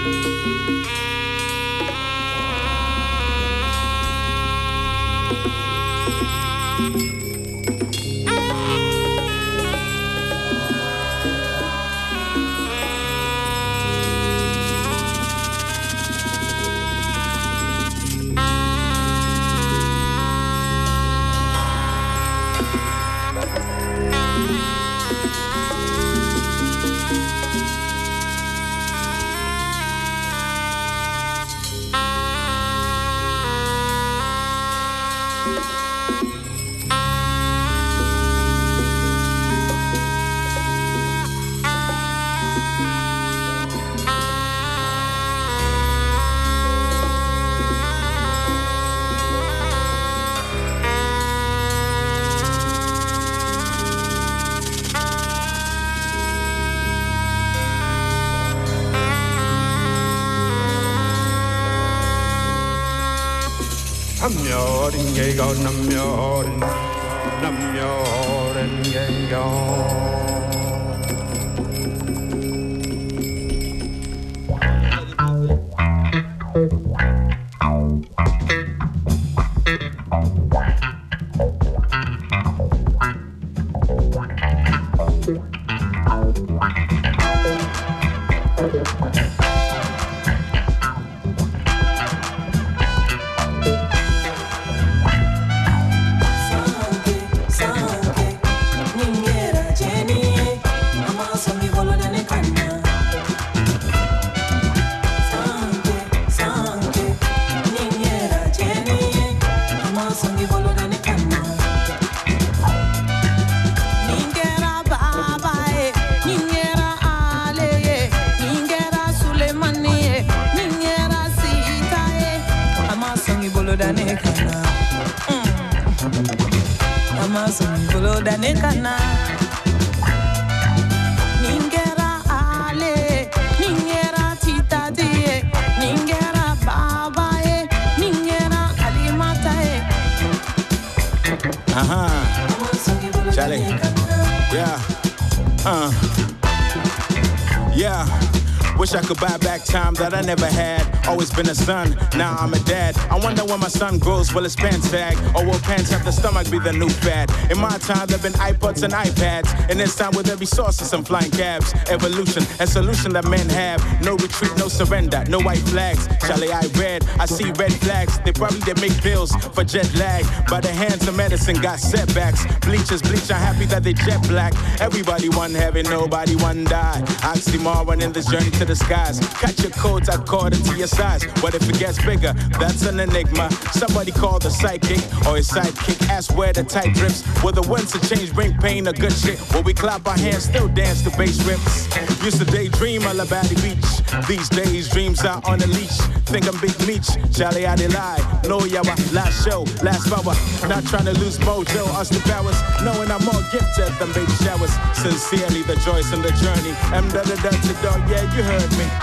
Charlie. Yeah. Yeah. Wish I could buy back time that I never had. Always been a son, now I'm a dad. I wonder when my son grows, will his pants sag? Or will pants have the stomach be the new fad? In my time, there've been iPods and iPads. In this time, with every source, some flying cabs. Evolution and solution that men have. No retreat, no surrender, no white flags. Charlie, I see red flags. They probably did make pills for jet lag. By the hands of medicine, got setbacks. Bleachers bleach, I'm happy that they jet black. Everybody one heaven, nobody one die. Oxymoron in this journey to the skies. Cut your codes according to your size. What if it gets bigger? That's an enigma. Somebody call the psychic or his sidekick. Ask where the tight drips. Will the winds of change bring pain or good shit? Will we clap our hands, still dance to bass rips? Used to daydream all about the beach. These days, dreams out on a leash. Think I'm Big Meech, Charlie, I lie. No, yawa, last show, last power. Not trying to lose mojo, Austin Powers. Knowing I'm more gifted than baby showers. Sincerely, the joys and the journey. Dog, yeah, you heard me.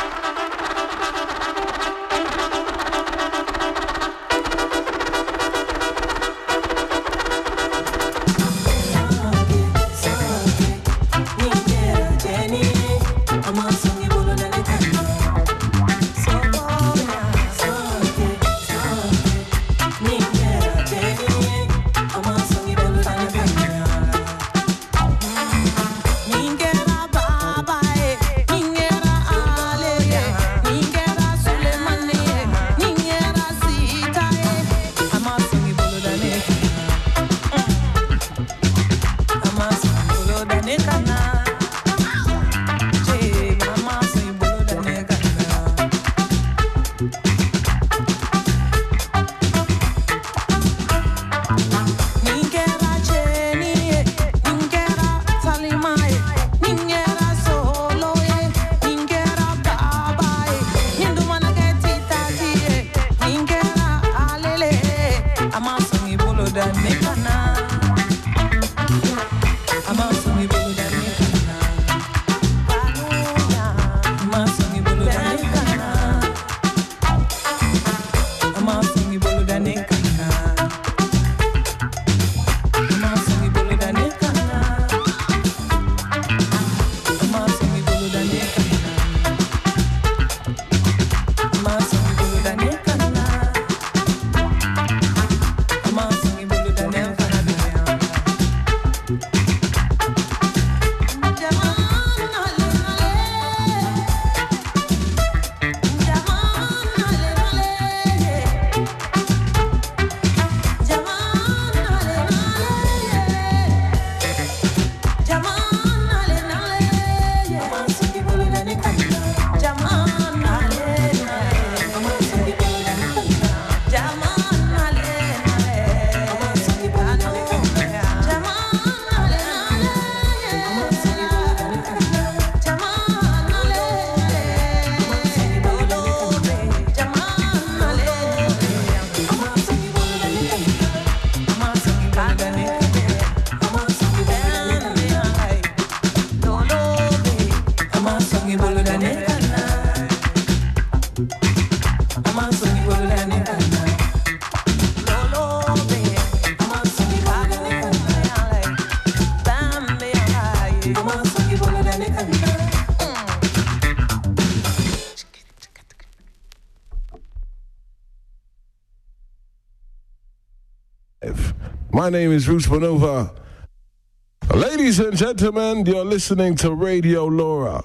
My name is Roots Manova. Ladies and gentlemen, you're listening to Radio Laura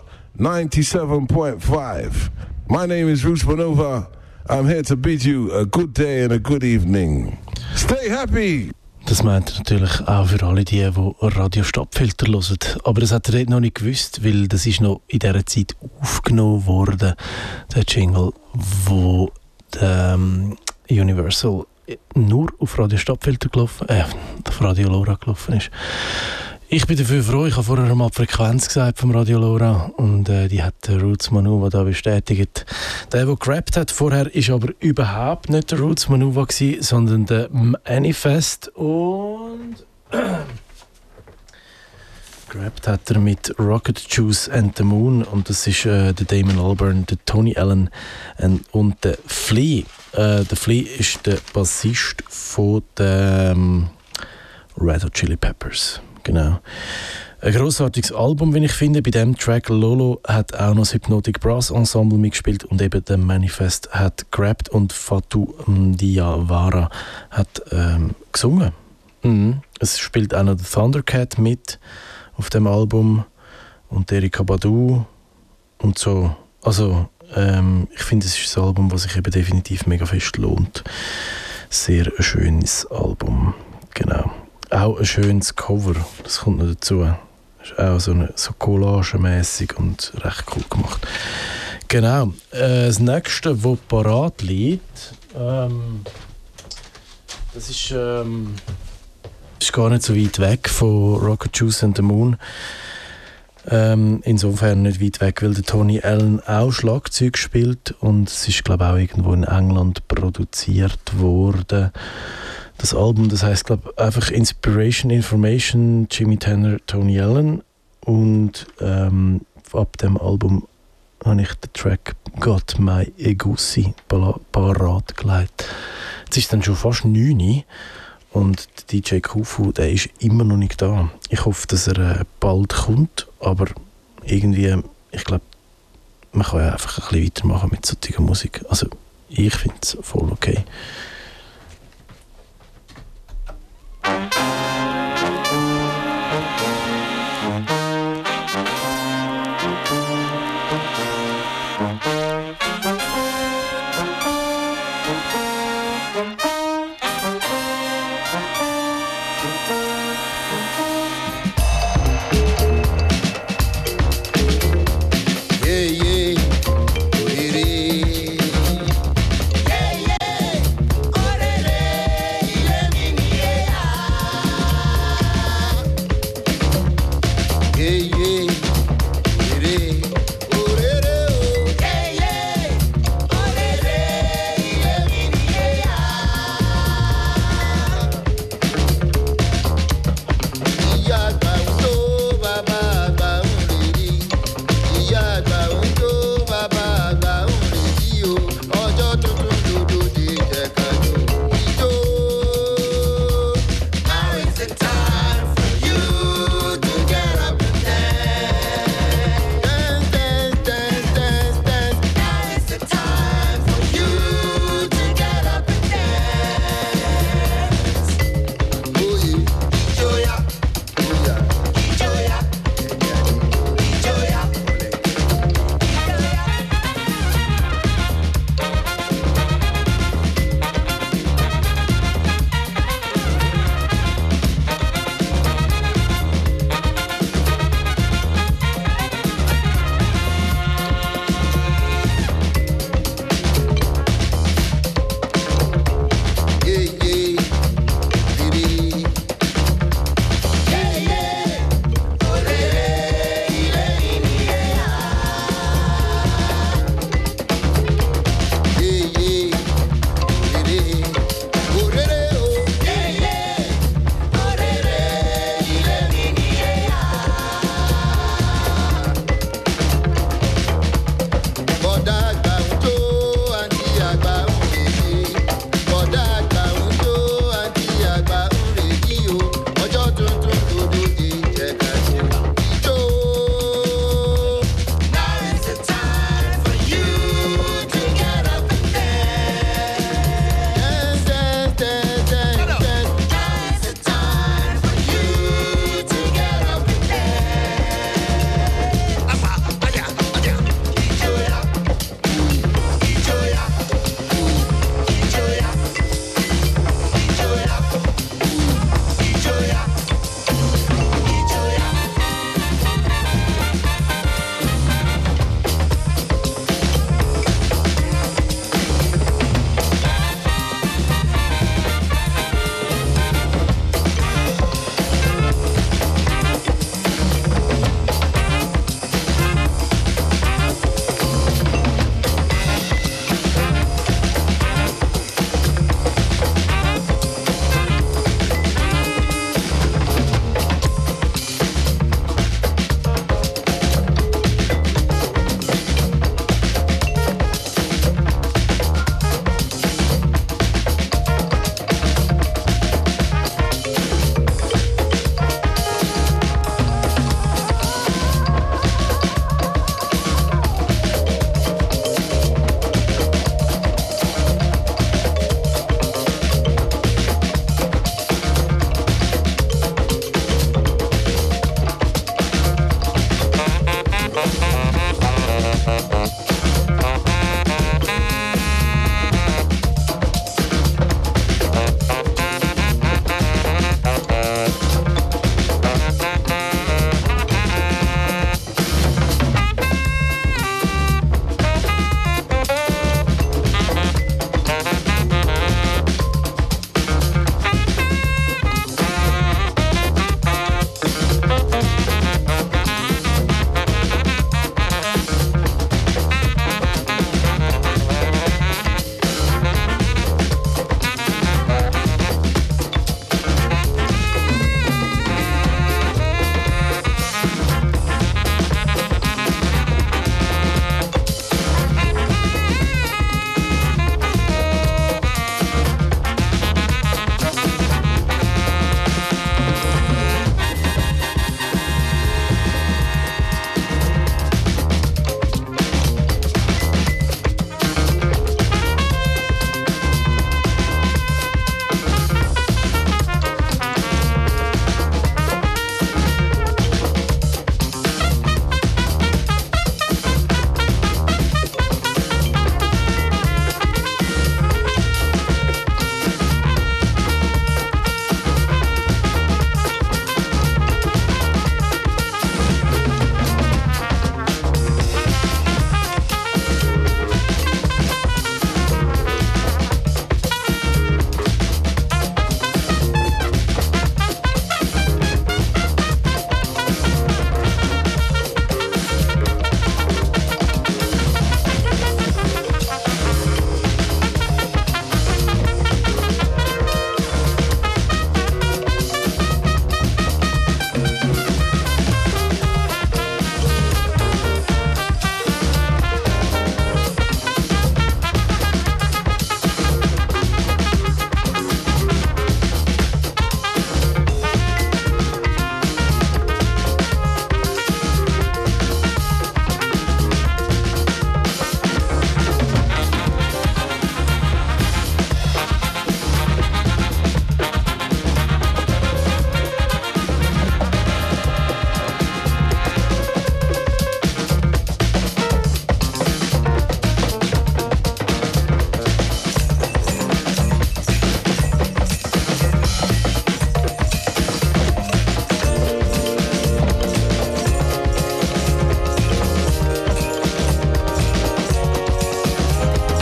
97.5. My name is Roots Manova. I'm here to bid you a good day and a good evening. Stay happy! Das meint natürlich auch für alle die Radio Stadtfilter hören. Aber das hat er dort noch nicht gewusst, weil das ist noch in dieser Zeit aufgenommen worden, der Jingle, wo der Universal nur auf Radio Stadtfilter gelaufen, auf Radio Laura gelaufen ist. Ich bin dafür froh, ich habe vorher mal die Frequenz gesagt vom Radio Laura und die hat der Roots Manuva da bestätigt. Der gerappt hat vorher, ist aber überhaupt nicht der Roots Manuva gewesen, sondern der Manifest und gerappt hat er mit Rocket Juice and the Moon und das ist der Damon Albarn, der Tony Allen und der Flea. Der Flea ist der Bassist von den Red Hot Chili Peppers. Genau. Ein grossartiges Album, wie ich finde. Bei diesem Track Lolo hat auch noch das Hypnotic Brass Ensemble mitgespielt und eben der Manifest hat gerappt und Fatou Diawara hat gesungen. Es spielt auch noch der Thundercat mit auf dem Album und Erykah Badu und so. Also ich finde, es ist ein Album, das sich eben definitiv mega fest lohnt. Sehr ein schönes Album. Genau. Auch ein schönes Cover, das kommt noch dazu. Das ist auch so collagemässig und recht cool gemacht. Genau. Das nächste, das parat liegt, das ist gar nicht so weit weg von Rocket Juice and the Moon. Insofern nicht weit weg, weil der Tony Allen auch Schlagzeug spielt und es ist, glaube ich, auch irgendwo in England produziert worden. Das Album, das heisst, glaube ich, einfach Inspiration, Information, Jimmy Tanner, Tony Allen und ab dem Album habe ich den Track Got My Egusi parat gelegt. Jetzt ist dann schon fast 9 Uhr. Und der DJ Kufu, der ist immer noch nicht da. Ich hoffe, dass er bald kommt, aber irgendwie, ich glaube, man kann ja einfach ein bisschen weitermachen mit solcher Musik. Also, ich finde es voll okay.